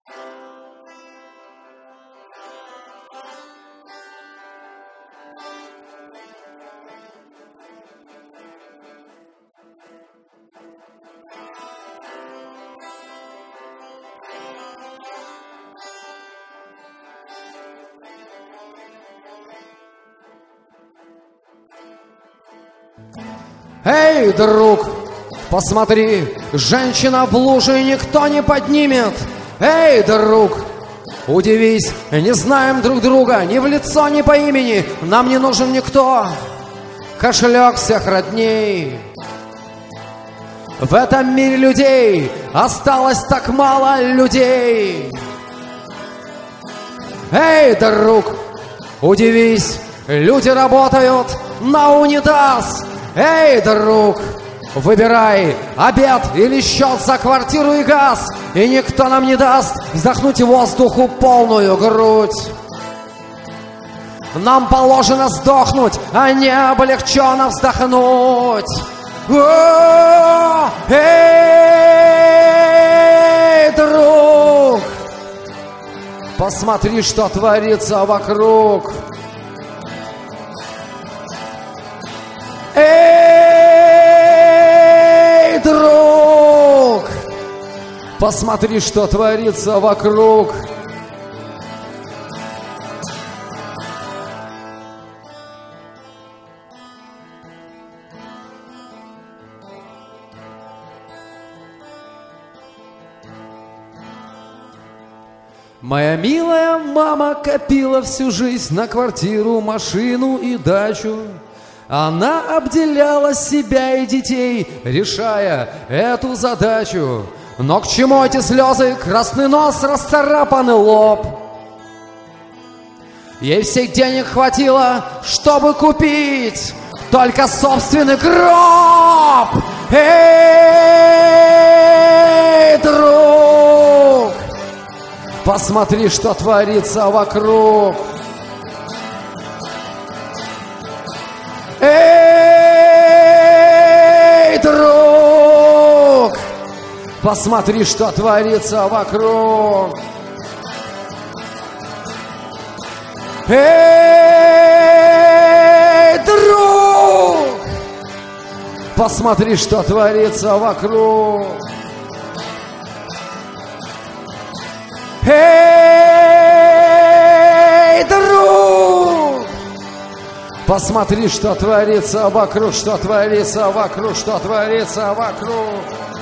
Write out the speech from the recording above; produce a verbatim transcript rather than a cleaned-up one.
Эй, друг, посмотри, женщина в луже никто не поднимет. Эй, друг, удивись, не знаем друг друга ни в лицо, ни по имени. Нам не нужен никто, кошелек всех родней. В этом мире людей осталось так мало людей. Эй, друг, удивись, люди работают на унитаз. Эй, друг, выбирай обед или счет за квартиру и газ, и никто нам не даст вздохнуть воздуху полную грудь. Нам положено сдохнуть, а не облегченно вздохнуть. О, эй, друг, посмотри, что творится вокруг. Эй, друг, посмотри, что творится вокруг. Моя милая мама копила всю жизнь на квартиру, машину и дачу. Она обделяла себя и детей, решая эту задачу. Но к чему эти слезы, красный нос, расцарапанный лоб? Ей всех денег хватило, чтобы купить только собственный гроб. Эй, друг, посмотри, что творится вокруг. Эй, друг, посмотри, что творится вокруг. Эй, друг, посмотри, что творится вокруг. Эй, друг, посмотри, что творится вокруг, что творится вокруг, что творится вокруг.